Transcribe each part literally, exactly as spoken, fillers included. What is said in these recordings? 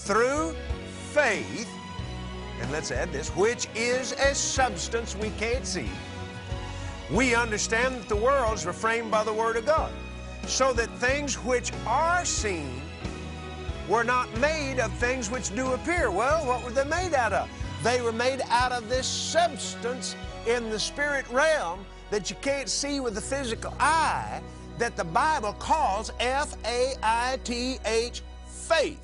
through faith, and let's add this, which is a substance we can't see, we understand that the worlds were framed by the Word of God, so that things which are seen were not made of things which do appear. Well, what were they made out of? They were made out of this substance in the spirit realm that you can't see with the physical eye, that the Bible calls F A I T H, faith.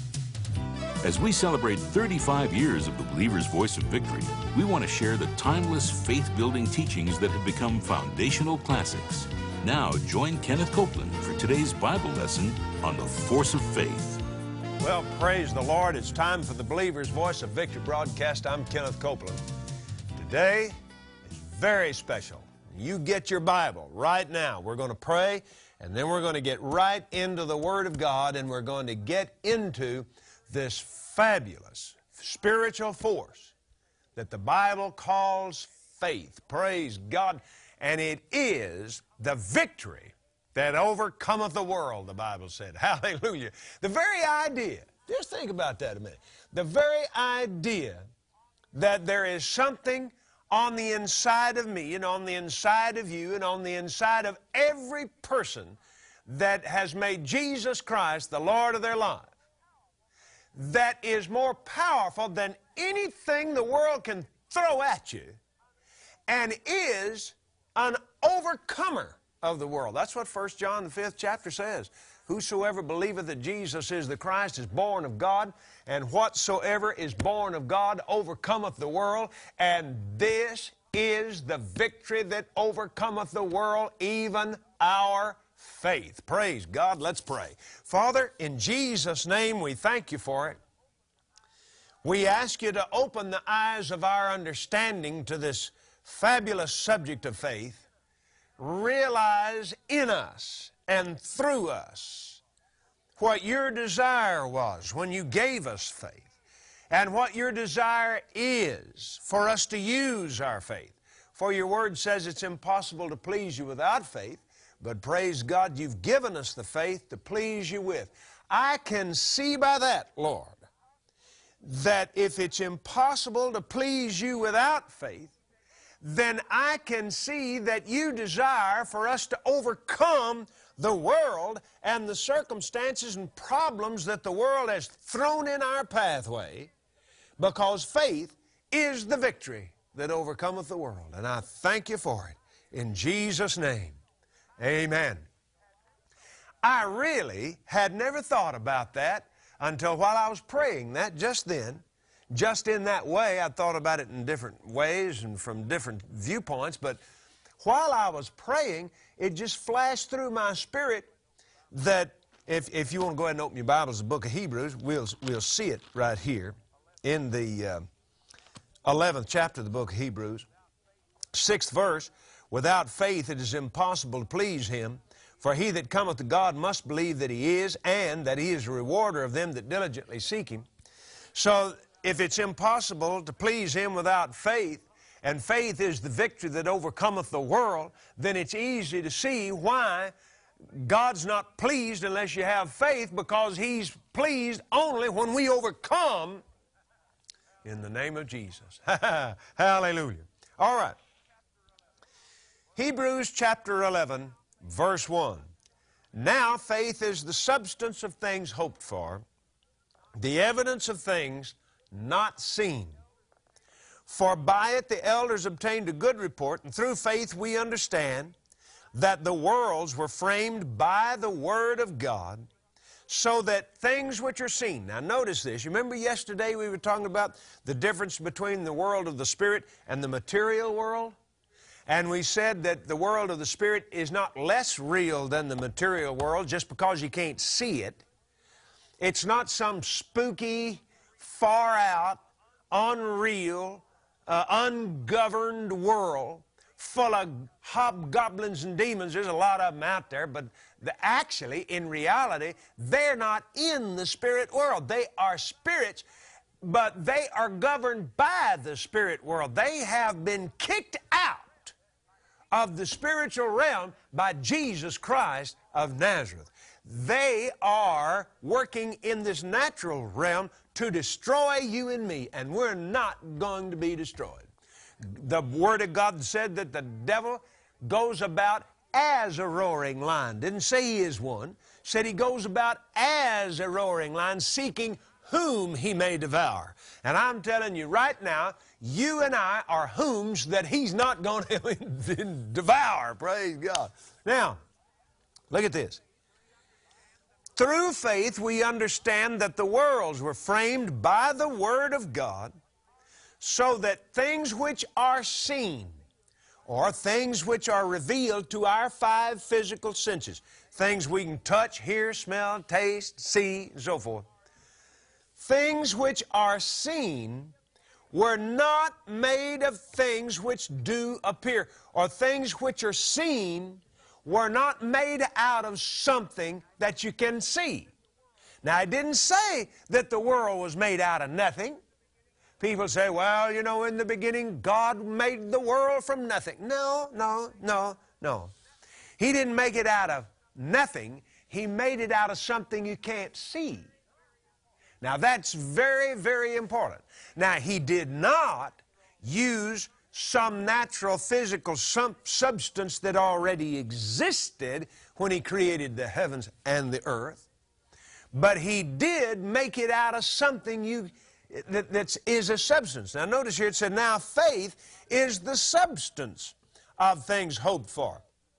As we celebrate thirty-five years of the Believer's Voice of Victory, we want to share the timeless faith-building teachings that have become foundational classics. Now, join Kenneth Copeland for today's Bible lesson on the force of faith. Well, praise the Lord. It's time for the Believer's Voice of Victory broadcast. I'm Kenneth Copeland. Today is very special. You get your Bible right now. We're going to pray, and then we're going to get right into the Word of God, and we're going to get into this fabulous spiritual force that the Bible calls faith. Praise God. And it is the victory that overcometh the world, the Bible said. Hallelujah. The very idea, just think about that a minute. The very idea that there is something on the inside of me and on the inside of you and on the inside of every person that has made Jesus Christ the Lord of their life, that is more powerful than anything the world can throw at you, and is an overcomer of the world. That's what First John, the fifth chapter says. Whosoever believeth that Jesus is the Christ is born of God, and whatsoever is born of God overcometh the world, and this is the victory that overcometh the world, even our faith. Praise God. Let's pray. Father, in Jesus' name, we thank you for it. We ask you to open the eyes of our understanding to this fabulous subject of faith. Realize in us and through us what your desire was when you gave us faith, and what your desire is for us to use our faith. For your word says it's impossible to please you without faith, but praise God, you've given us the faith to please you with. I can see by that, Lord, that if it's impossible to please you without faith, then I can see that you desire for us to overcome the world and the circumstances and problems that the world has thrown in our pathway, because faith is the victory that overcometh the world. And I thank you for it. In Jesus' name, amen. I really had never thought about that until while I was praying that just then. Just in that way, I thought about it in different ways and from different viewpoints, but while I was praying, it just flashed through my spirit that if, if you want to go ahead and open your Bibles, the book of Hebrews, we'll, we'll see it right here in the uh, eleventh chapter of the book of Hebrews, sixth verse. Without faith it is impossible to please Him, for he that cometh to God must believe that He is, and that He is a rewarder of them that diligently seek Him. So if it's impossible to please Him without faith, and faith is the victory that overcometh the world, then it's easy to see why God's not pleased unless you have faith, because He's pleased only when we overcome in the name of Jesus. Hallelujah. All right. Hebrews chapter eleven, verse one. Now faith is the substance of things hoped for, the evidence of things not seen. For by it the elders obtained a good report, and through faith we understand that the worlds were framed by the Word of God, so that things which are seen. Now notice this. You remember yesterday we were talking about the difference between the world of the Spirit and the material world? And we said that the world of the Spirit is not less real than the material world just because you can't see it. It's not some spooky, far out, unreal, uh, ungoverned world full of hobgoblins and demons. There's a lot of them out there, but the, actually, in reality, they're not in the spirit world. They are spirits, but they are governed by the spirit world. They have been kicked out of the spiritual realm by Jesus Christ of Nazareth. They are working in this natural realm to destroy you and me, and we're not going to be destroyed. The Word of God said that the devil goes about as a roaring lion. Didn't say he is one. Said he goes about as a roaring lion, seeking whom he may devour. And I'm telling you right now, you and I are whom's that he's not going to devour. Praise God. Now, look at this. Through faith, we understand that the worlds were framed by the Word of God, so that things which are seen, or things which are revealed to our five physical senses, things we can touch, hear, smell, taste, see, and so forth, things which are seen were not made of things which do appear, or things which are seen were not made out of something that you can see. Now, I didn't say that the world was made out of nothing. People say, well, you know, in the beginning, God made the world from nothing. No, no, no, no. He didn't make it out of nothing. He made it out of something you can't see. Now, that's very, very important. Now, He did not use some natural physical some substance that already existed when He created the heavens and the earth, but He did make it out of something you that that's, is a substance. Now notice here it said, now faith is the substance of things hoped for.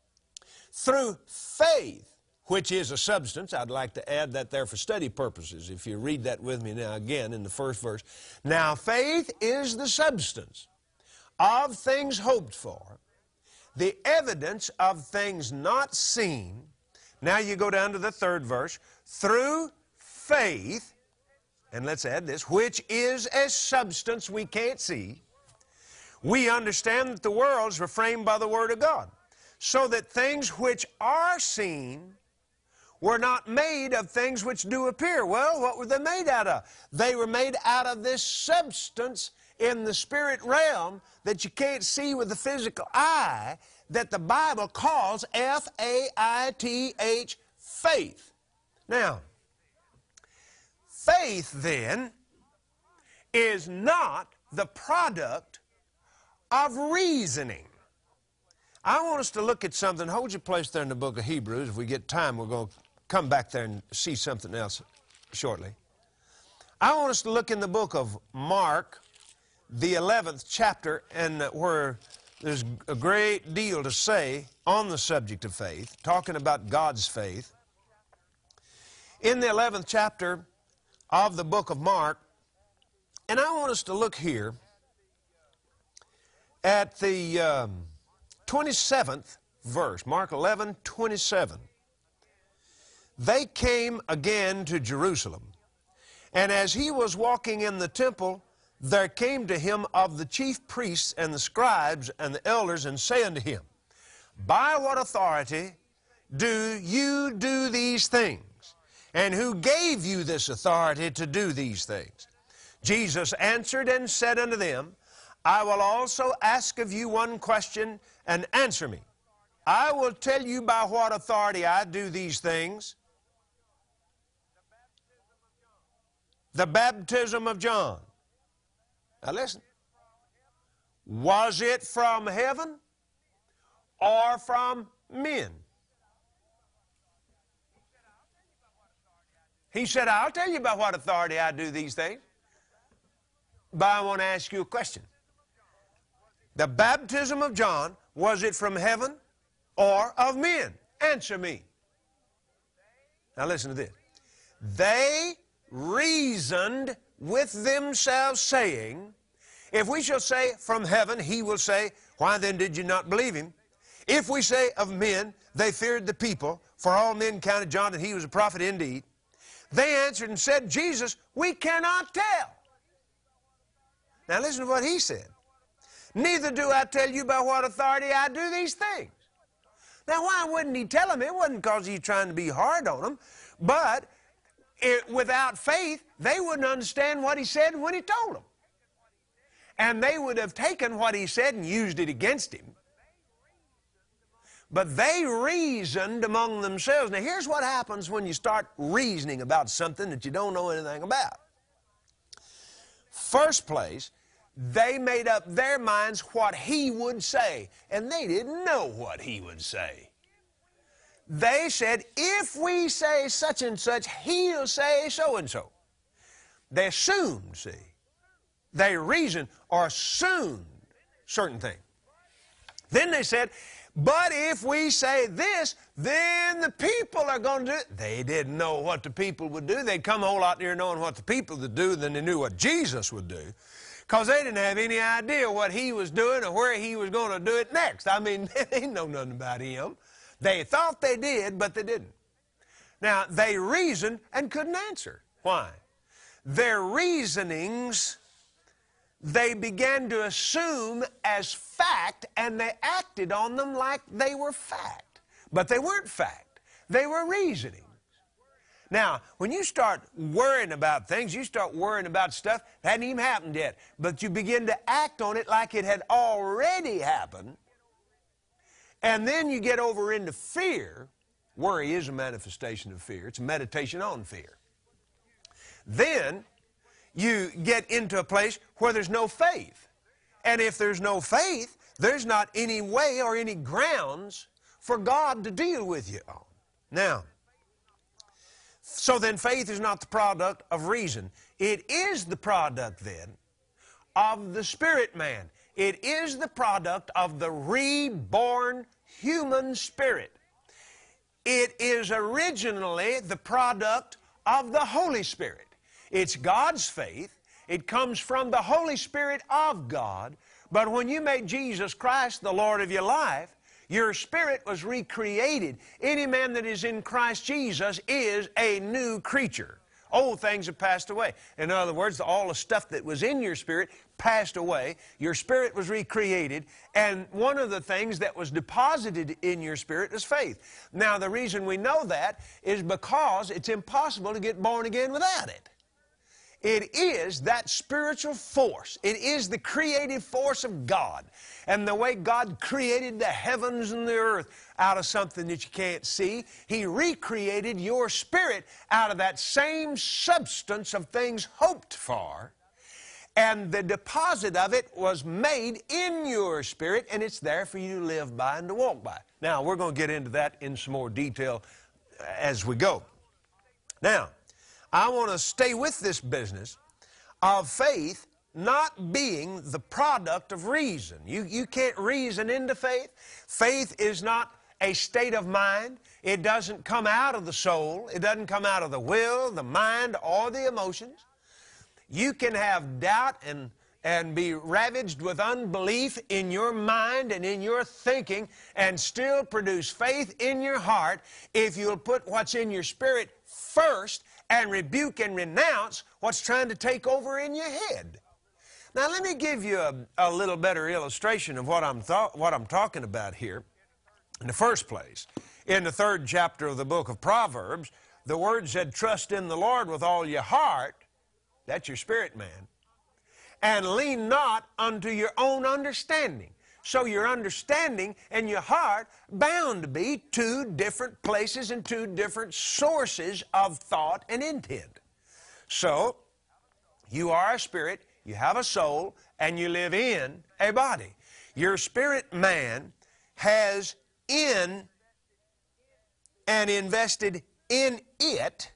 Through faith, which is a substance, I'd like to add that there for study purposes, if you read that with me now again in the first verse. Now faith is the substance of things hoped for, the evidence of things not seen. Now you go down to the third verse. Through faith, and let's add this, which is a substance we can't see, we understand that the worlds were framed by the Word of God, so that things which are seen were not made of things which do appear. Well, what were they made out of? They were made out of this substance in the spirit realm that you can't see with the physical eye, that the Bible calls F A I T H, faith. Now, faith, then, is not the product of reasoning. I want us to look at something. Hold your place there in the book of Hebrews. If we get time, we're going to come back there and see something else shortly. I want us to look in the book of Mark, the eleventh chapter, and where there's a great deal to say on the subject of faith, talking about God's faith. In the eleventh chapter of the book of Mark, and I want us to look here at the um, twenty-seventh verse, Mark eleven, twenty-seven. They came again to Jerusalem, and as he was walking in the temple, there came to him of the chief priests and the scribes and the elders, and say unto him, by what authority do you do these things? And who gave you this authority to do these things? Jesus answered and said unto them, I will also ask of you one question, and answer me. I will tell you by what authority I do these things. The baptism of John. Now listen. Was it from heaven or from men? He said, I'll tell you by what authority I do these things. But I want to ask you a question. The baptism of John, was it from heaven or of men? Answer me. Now listen to this. They reasoned with themselves, saying, if we shall say from heaven, he will say, why then did you not believe him? If we say of men, they feared the people, for all men counted John that he was a prophet indeed. They answered and said, Jesus, we cannot tell. Now listen to what he said. Neither do I tell you by what authority I do these things. Now why wouldn't he tell them? It wasn't because he's trying to be hard on them, but it, without faith, they wouldn't understand what he said when he told them. And they would have taken what he said and used it against him. But they reasoned among themselves. Now here's what happens when you start reasoning about something that you don't know anything about. First place, they made up their minds what he would say, and they didn't know what he would say. They said, if we say such and such, he'll say so and so. They assumed, see. They reasoned or assumed certain things. Then they said, but if we say this, then the people are going to do it. They didn't know what the people would do. They'd come a whole lot nearer knowing what the people would do than they knew what Jesus would do, because they didn't have any idea what he was doing or where he was going to do it next. I mean, they didn't know nothing about him. They thought they did, but they didn't. Now, they reasoned and couldn't answer. Why? Their reasonings, they began to assume as fact, and they acted on them like they were fact. But they weren't fact. They were reasoning. Now, when you start worrying about things, you start worrying about stuff that hadn't even happened yet, but you begin to act on it like it had already happened, and then you get over into fear. Worry is a manifestation of fear. It's a meditation on fear. Then you get into a place where there's no faith. And if there's no faith, there's not any way or any grounds for God to deal with you on. Now, so then faith is not the product of reason. It is the product then of the spirit man. It is the product of the reborn human spirit. It is originally the product of the Holy Spirit. It's God's faith. It comes from the Holy Spirit of God. But when you made Jesus Christ the Lord of your life, your spirit was recreated. Any man that is in Christ Jesus is a new creature. Old things have passed away. In other words, all the stuff that was in your spirit passed away. Your spirit was recreated. And one of the things that was deposited in your spirit is faith. Now, the reason we know that is because it's impossible to get born again without it. It is that spiritual force. It is the creative force of God. And the way God created the heavens and the earth out of something that you can't see, He recreated your spirit out of that same substance of things hoped for. And the deposit of it was made in your spirit, and it's there for you to live by and to walk by. Now, we're going to get into that in some more detail as we go. Now, I want to stay with this business of faith not being the product of reason. You, you can't reason into faith. Faith is not a state of mind. It doesn't come out of the soul. It doesn't come out of the will, the mind, or the emotions. You can have doubt and, and be ravaged with unbelief in your mind and in your thinking and still produce faith in your heart if you'll put what's in your spirit first and rebuke and renounce what's trying to take over in your head. Now, let me give you a, a little better illustration of what I'm, what I'm talking about here. In the first place, in the third chapter of the book of Proverbs, the word said, trust in the Lord with all your heart. That's your spirit man. And lean not unto your own understanding. So your understanding and your heart bound to be two different places and two different sources of thought and intent. So, you are a spirit, you have a soul, and you live in a body. Your spirit man has in and invested in it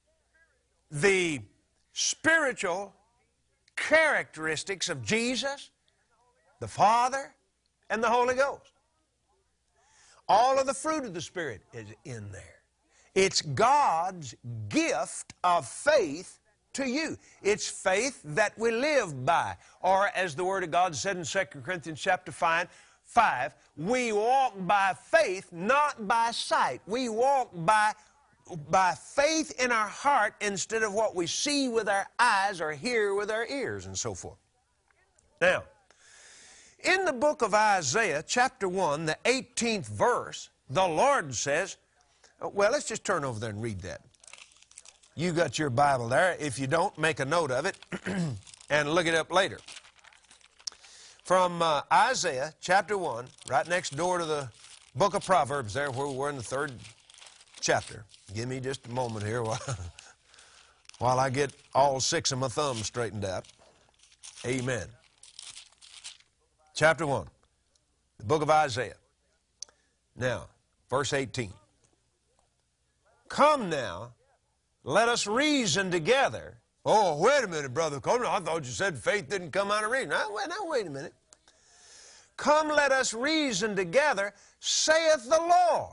the spiritual characteristics of Jesus, the Father, and the Holy Ghost. All of the fruit of the Spirit is in there. It's God's gift of faith to you. It's faith that we live by. Or as the Word of God said in Second Corinthians chapter five, five, we walk by faith, not by sight. We walk by, by faith in our heart instead of what we see with our eyes or hear with our ears and so forth. Now, in the book of Isaiah, chapter one, the eighteenth verse, the Lord says, well, let's just turn over there and read that. You got your Bible there. If you don't, make a note of it and look it up later. From uh, Isaiah, chapter one, right next door to the Book of Proverbs there where we're in the third chapter. Give me just a moment here while, while I get all six of my thumbs straightened out. Amen. Chapter one, the book of Isaiah. Now, verse eighteen. Come now, let us reason together. Oh, wait a minute, Brother Copeland. I thought you said faith didn't come out of reason. Now, wait, now, wait a minute. Come, let us reason together, saith the Lord.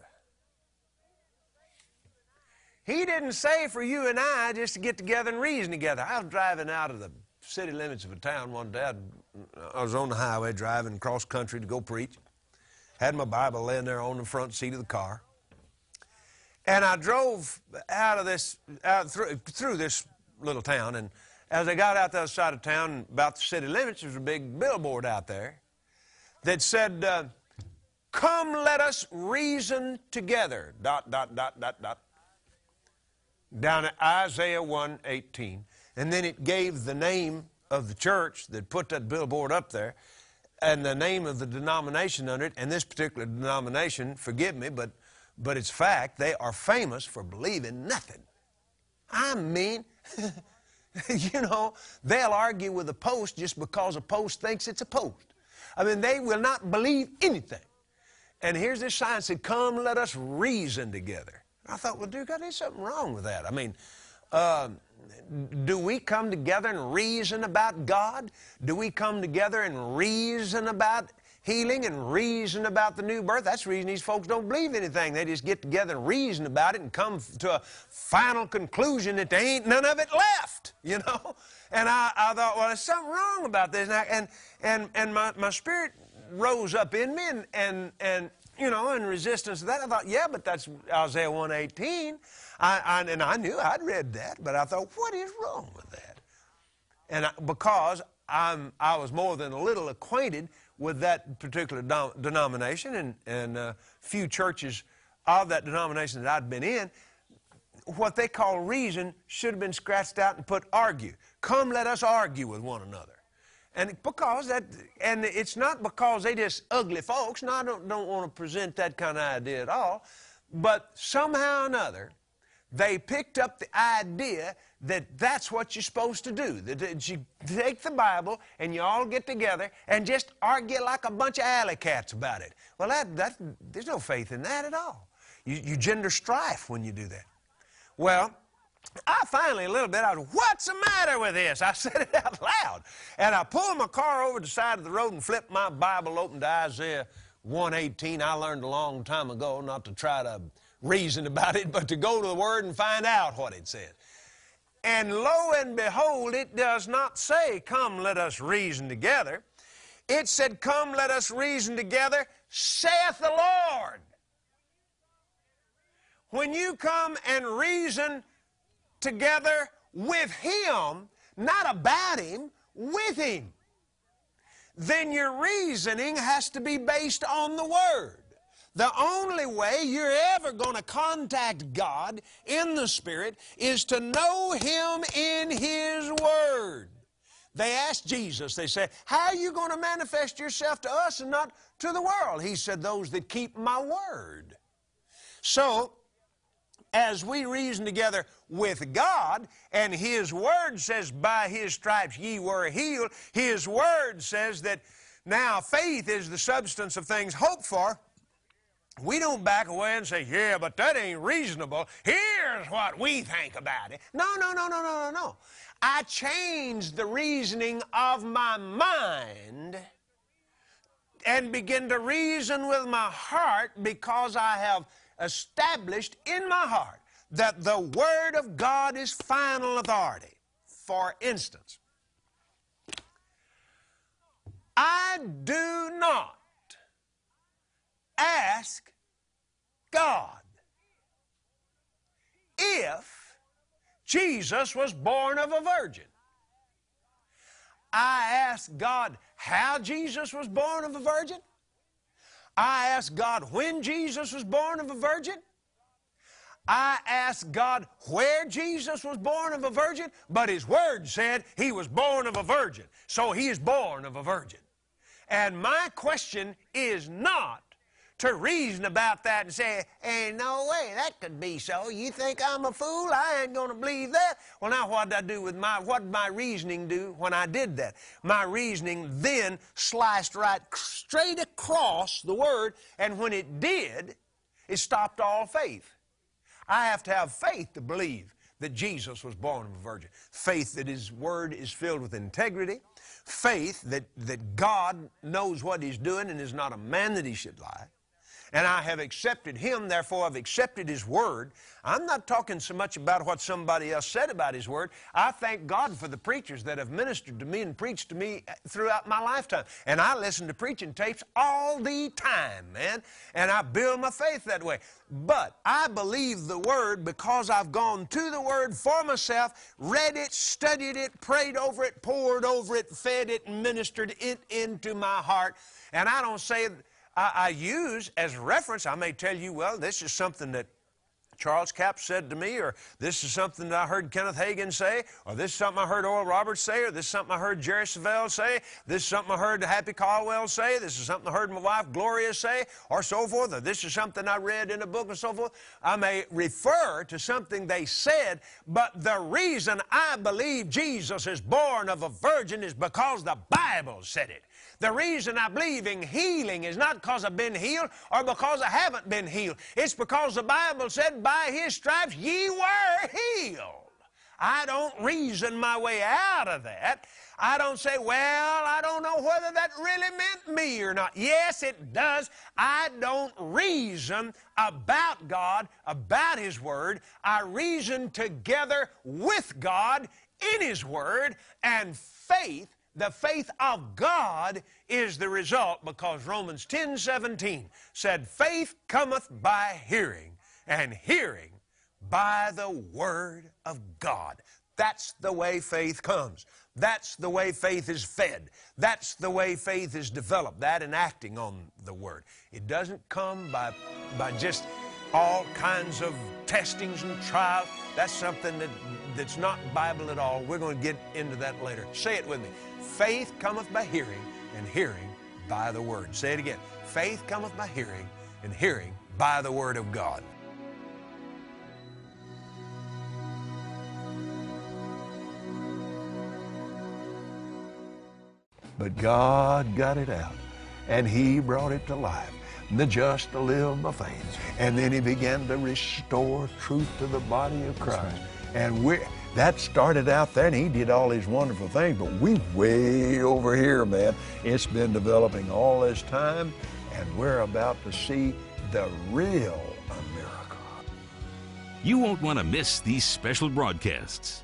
He didn't say for you and I just to get together and reason together. I was driving out of the city limits of a town one day. I'd, I was on the highway driving cross country to go preach. Had my Bible laying there on the front seat of the car. And I drove out of this, out through, through this little town. And as I got out the other side of town, about the city limits, there was a big billboard out there that said, uh, come let us reason together, dot, dot, dot, dot, dot. Down at Isaiah one eighteen. And then it gave the name of the church that put that billboard up there and the name of the denomination under it. And this particular denomination, forgive me, but, but it's fact, they are famous for believing nothing. I mean, you know, they'll argue with a post just because a post thinks it's a post. I mean, they will not believe anything. And here's this sign that said, come, let us reason together. I thought, well, dude, God, there's something wrong with that. I mean, uh, do we come together and reason about God? Do we come together and reason about healing and reason about the new birth? That's the reason these folks don't believe anything. They just get together and reason about it and come to a final conclusion that there ain't none of it left, you know? And I, I thought, well, there's something wrong about this. And, I, and, and, and my, my spirit rose up in me and, and, and you know, in resistance to that, I thought, yeah, but that's Isaiah one eighteen. I, I, and I knew I'd read that, but I thought, what is wrong with that? And I, because I'm, I was more than a little acquainted with that particular dom, denomination and, and uh, few churches of that denomination that I'd been in, what they call reason should have been scratched out and put argue. Come, let us argue with one another. And because that, and it's not because they just ugly folks. No, I don't, don't want to present that kind of idea at all. But somehow or another, they picked up the idea that that's what you're supposed to do. That you take the Bible and you all get together and just argue like a bunch of alley cats about it. Well, that, that, there's no faith in that at all. You, you gender strife when you do that. Well, I finally, a little bit, I was, what's the matter with this? I said it out loud. And I pulled my car over to the side of the road and flipped my Bible open to Isaiah one eighteen. I learned a long time ago not to try to reason about it, but to go to the Word and find out what it said. And lo and behold, it does not say, come, let us reason together. It said, come, let us reason together, saith the Lord. When you come and reason together with Him, not about Him, with Him, then your reasoning has to be based on the Word. The only way you're ever going to contact God in the Spirit is to know Him in His Word. They asked Jesus, they said, how are you going to manifest yourself to us and not to the world? He said, those that keep my Word. So, as we reason together with God, and His Word says, by His stripes ye were healed, His Word says that now faith is the substance of things hoped for. We don't back away and say, yeah, but that ain't reasonable. Here's what we think about it. No, no, no, no, no, no, no. I changed the reasoning of my mind and begin to reason with my heart because I have established in my heart that the Word of God is final authority. For instance, I do not ask God if Jesus was born of a virgin. I ask God how Jesus was born of a virgin. I ask God when Jesus was born of a virgin. I ask God where Jesus was born of a virgin, but His Word said He was born of a virgin. So He is born of a virgin. And my question is not to reason about that and say, ain't no way that could be so. You think I'm a fool? I ain't going to believe that. Well, now what did I do with my, what did my reasoning do when I did that? My reasoning then sliced right straight across the Word, and when it did, it stopped all faith. I have to have faith to believe that Jesus was born of a virgin. Faith that His Word is filled with integrity. Faith that, that God knows what He's doing and is not a man that He should lie. And I have accepted Him, therefore I've accepted His Word. I'm not talking so much about what somebody else said about His Word. I thank God for the preachers that have ministered to me and preached to me throughout my lifetime. And I listen to preaching tapes all the time, man. And I build my faith that way. But I believe the Word because I've gone to the Word for myself, read it, studied it, prayed over it, poured over it, fed it, and ministered it into my heart. And I don't say... I, I use as reference, I may tell you, well, this is something that Charles Capps said to me, or this is something that I heard Kenneth Hagin say, or this is something I heard Oral Roberts say, or this is something I heard Jerry Savelle say, this is something I heard Happy Caldwell say, this is something I heard my wife Gloria say, or so forth, or this is something I read in a book and so forth. I may refer to something they said, but the reason I believe Jesus is born of a virgin is because the Bible said it. The reason I believe in healing is not because I've been healed or because I haven't been healed. It's because the Bible said, by His stripes ye were healed. I don't reason my way out of that. I don't say, well, I don't know whether that really meant me or not. Yes, it does. I don't reason about God, about His Word. I reason together with God in His Word, and faith, the faith of God, is the result, because Romans ten seventeen said, faith cometh by hearing, and hearing by the Word of God. That's the way faith comes. That's the way faith is fed. That's the way faith is developed, that and acting on the Word. It doesn't come by, by just all kinds of testings and trials. That's something that, that's not Bible at all. We're going to get into that later. Say it with me. Faith cometh by hearing, and hearing by the Word. Say it again. Faith cometh by hearing, and hearing by the Word of God. But God got it out, and He brought it to life. The just to live by faith. And then He began to restore truth to the body of Christ. Right. And we that started out there, and He did all these wonderful things, but we way over here, man. It's been developing all this time, and we're about to see the real America. You won't want to miss these special broadcasts.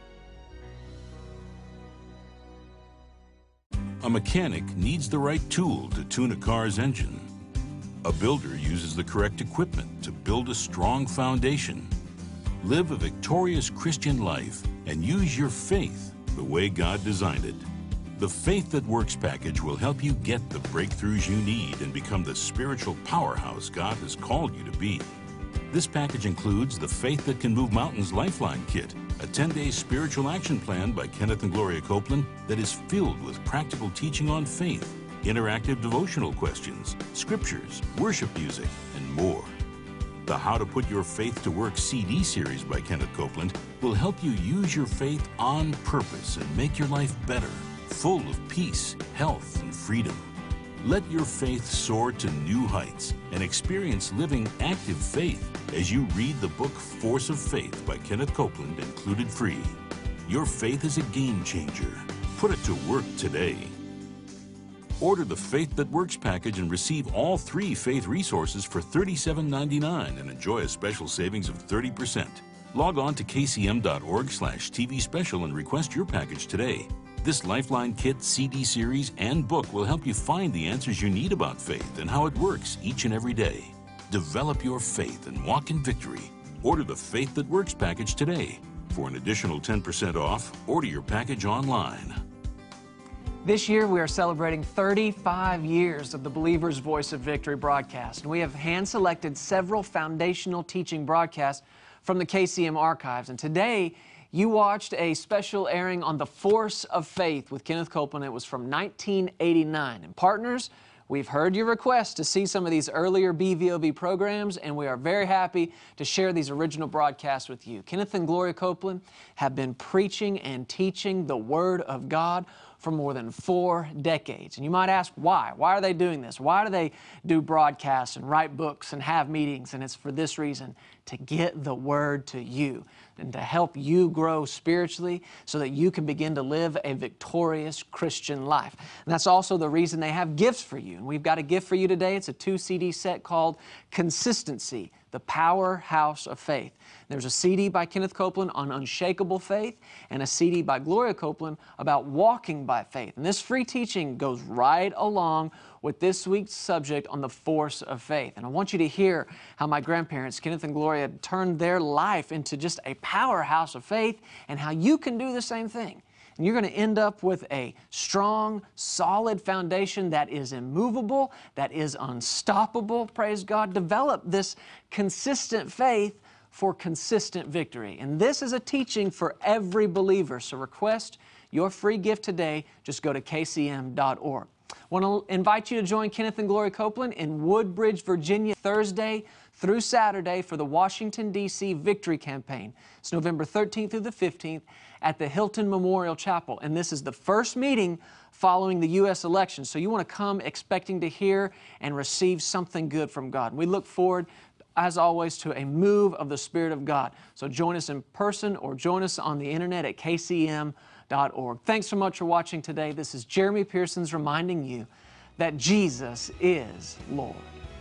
A mechanic needs the right tool to tune a car's engine. A builder uses the correct equipment to build a strong foundation. Live a victorious Christian life and use your faith the way God designed it. The Faith That Works package will help you get the breakthroughs you need and become the spiritual powerhouse God has called you to be. This package includes the Faith That Can Move Mountains Lifeline Kit, a ten-day spiritual action plan by Kenneth and Gloria Copeland that is filled with practical teaching on faith, interactive devotional questions, scriptures, worship music, and more. The How to Put Your Faith to Work C D series by Kenneth Copeland will help you use your faith on purpose and make your life better, full of peace, health, and freedom. Let your faith soar to new heights and experience living active faith as you read the book Force of Faith by Kenneth Copeland, included free. Your faith is a game changer. Put it to work today. Order the Faith That Works package and receive all three faith resources for thirty-seven ninety-nine and enjoy a special savings of thirty percent. Log on to k c m dot org slash t v special and request your package today. This Lifeline Kit, C D series, and book will help you find the answers you need about faith and how it works each and every day. Develop your faith and walk in victory. Order the Faith That Works package today. For an additional ten percent off, order your package online. This year, we are celebrating thirty-five years of the Believer's Voice of Victory broadcast. And we have hand-selected several foundational teaching broadcasts from the K C M archives. And today, you watched a special airing on the Force of Faith with Kenneth Copeland. It was from nineteen eighty-nine. And partners, We've heard your request to see some of these earlier B V O B programs, and we are very happy to share these original broadcasts with you. Kenneth and Gloria Copeland have been preaching and teaching the Word of God for more than four decades. And you might ask, why? Why are they doing this? Why do they do broadcasts and write books and have meetings? And it's for this reason, to get the Word to you and to help you grow spiritually so that you can begin to live a victorious Christian life. And that's also the reason they have gifts for you. And we've got a gift for you today. It's a two C D set called Consistency, the Powerhouse of Faith. There's a C D by Kenneth Copeland on unshakable faith and a C D by Gloria Copeland about walking by faith. And this free teaching goes right along with this week's subject on the force of faith. And I want you to hear how my grandparents, Kenneth and Gloria, turned their life into just a powerhouse of faith and how you can do the same thing. And you're going to end up with a strong, solid foundation that is immovable, that is unstoppable, praise God. Develop this consistent faith for consistent victory. And this is a teaching for every believer. So request your free gift today. Just go to K C M dot org. I want to invite you to join Kenneth and Gloria Copeland in Woodbridge, Virginia, Thursday through Saturday for the Washington, D C Victory Campaign. It's November thirteenth through the fifteenth at the Hilton Memorial Chapel. And this is the first meeting following the U S election. So you want to come expecting to hear and receive something good from God. We look forward, as always, to a move of the Spirit of God. So join us in person or join us on the internet at K C M dot org. Thanks so much for watching today. This is Jeremy Pearsons reminding you that Jesus is Lord.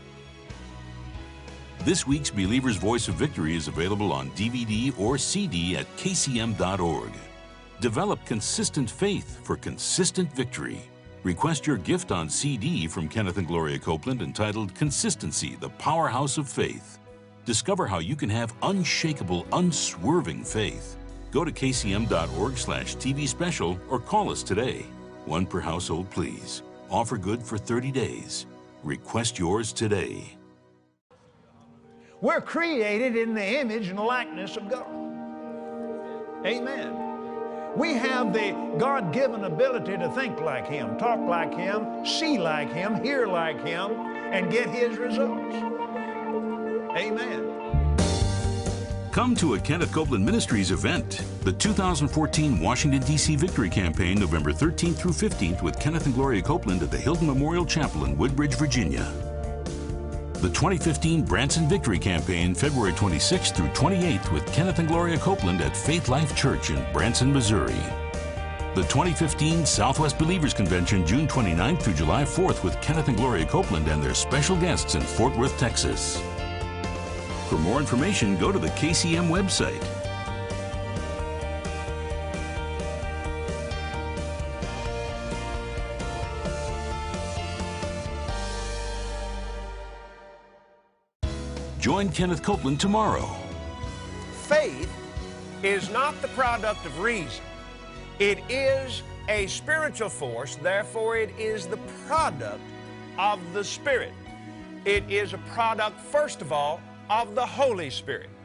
This week's Believer's Voice of Victory is available on D V D or C D at K C M dot org. Develop consistent faith for consistent victory. Request your gift on C D from Kenneth and Gloria Copeland entitled Consistency, the Powerhouse of Faith. Discover how you can have unshakable, unswerving faith. Go to K C M dot org slash T V special or call us today. One per household, please. Offer good for thirty days. Request yours today. We're created in the image and likeness of God. Amen. We have the God-given ability to think like Him, talk like Him, see like Him, hear like Him, and get His results. Amen. Come to a Kenneth Copeland Ministries event, the two thousand fourteen Washington, D C Victory Campaign, November thirteenth through fifteenth with Kenneth and Gloria Copeland at the Hilton Memorial Chapel in Woodbridge, Virginia. The twenty fifteen Branson Victory Campaign, February twenty-sixth through twenty-eighth with Kenneth and Gloria Copeland at Faith Life Church in Branson, Missouri. The twenty fifteen Southwest Believers Convention, June twenty-ninth through July fourth with Kenneth and Gloria Copeland and their special guests in Fort Worth, Texas. For more information, go to the K C M website. Join Kenneth Copeland tomorrow. Faith is not the product of reason. It is a spiritual force, therefore it is the product of the Spirit. It is a product, first of all, of the Holy Spirit.